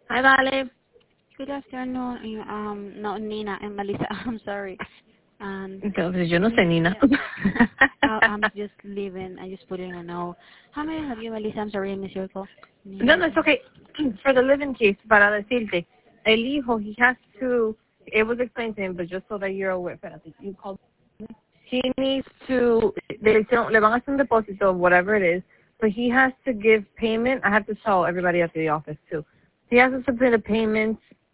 Hi, Vale. Good afternoon. No, Nina and Melissa. I'm sorry. Entonces, yo no sé, Nina. Yeah, I'm just leaving. I just put in a note. How may I help you, Melissa? I'm sorry, I missed your call. No, no, it's okay. For the living case, para decirte, el hijo, he has to, it was explained to him, but just so that you're aware, espérate, you called, he needs to, le van a hacer un depósito, whatever it is, but he has to give payment. I have to tell everybody at the office, too. He has to submit a payment.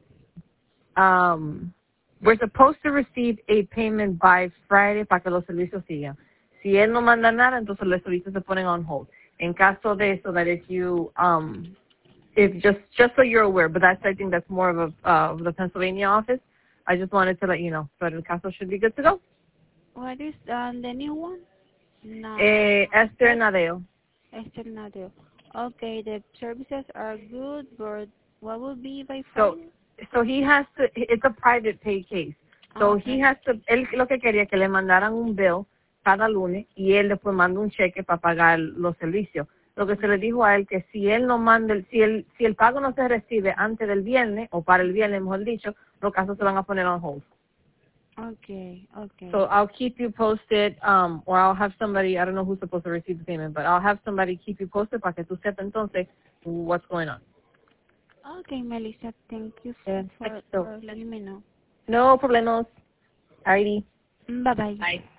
We're supposed to receive a payment by Friday para que los servicios sigan. Si él no manda nada, entonces los servicios se ponen on hold. En caso de eso, that if you, if just so you're aware, but I think that's more of the Pennsylvania office. I just wanted to let you know. But el caso should be good to go. What is the new one? No. Esther Nadeo. Esther Nadeo. Okay, the services are good, but what will be by So, Friday? so he has to, it's a private pay case. So Okay. he has to, él lo que quería que le mandaran un bill cada lunes y él después manda un cheque para pagar los servicios. Lo que se le dijo a él que si él no manda, si el pago no se recibe antes del viernes, o para el viernes mejor dicho, los casos se van a poner on hold. Okay, okay. So I'll keep you posted, or I'll have somebody, I don't know who's supposed to receive the payment, but I'll have somebody keep you posted para que tú sepas entonces what's going on. Okay, Melissa, thank you for So, letting me know. no problemas. Alrighty. Bye-bye. Bye.